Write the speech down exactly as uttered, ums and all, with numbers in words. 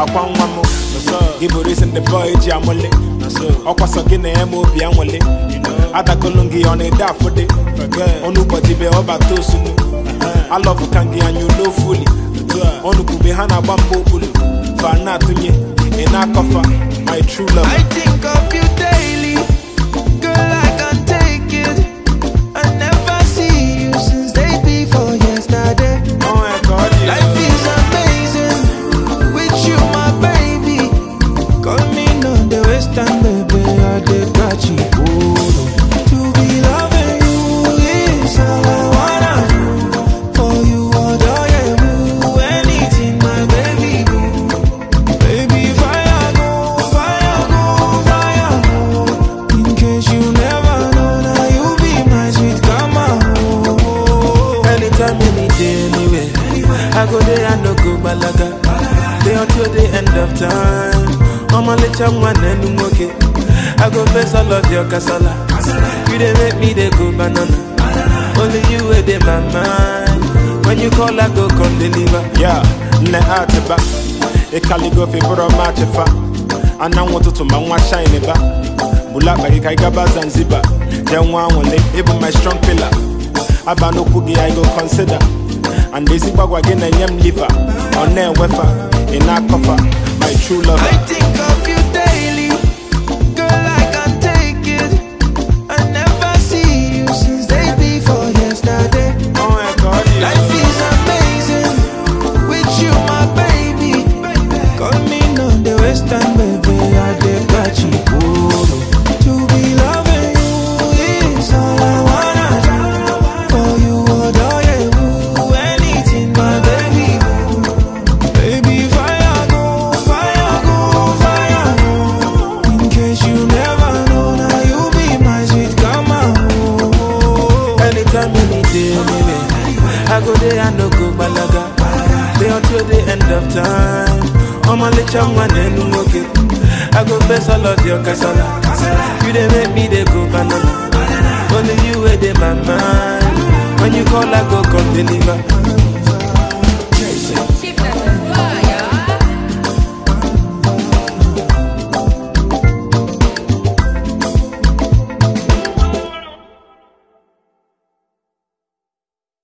one one Give a reason the boy jamole. Okwaso gine emo bi anwole. Ada kolongi on a da for day. Onu body be oba to sunu. I love kangi and you know fully. Onu kube hana bambo ulu. Fana tunye in a cover. My true love. I think of you daily. Girl, I can't take it. I never see you since day before yesterday. Oh my God, yeah. Life is amazing with you, my baby. Call me on the western baby, I did got you. To be loving you is all I wanna do. For you, all I do anything, my baby. Baby, fire go, fire go, fire go. In case you never know, now you be my sweet karma. Anytime, any day, anywhere. I go there and no go balaga. Day until the end of time. I'ma let you one and okay. I go face all of your casala. You they make me they go banana. Only you were in my mind. When you call I go come deliver. Yeah, ne atiba. E calligraphy for a match fa. And I want to my one shine ba. Bulaka e kaigaba Zanzibar. Then one will even my strong pillar. Abano kugi I go consider. And they see bagwa again and yam liver. On their weapon in our coffer. My true love. I think of you daily. Girl, I can't take it. I never see you since day before yesterday. Oh my God, yeah. Life is amazing with you, my baby. Call me on the western baby, I did got you. To be loving you is all I wanna do. For you, all I do anything, my baby. Baby, fire go, fire go, fire go. In case you never know, now you be my sweet karma. Anytime, any day, anywhere. I go there and no go balaga. Day until the end of time. I'ma let you one and okay. I go face all of your casala. You they make me they go banana. Only you were in my mind. When you call I go come deliver.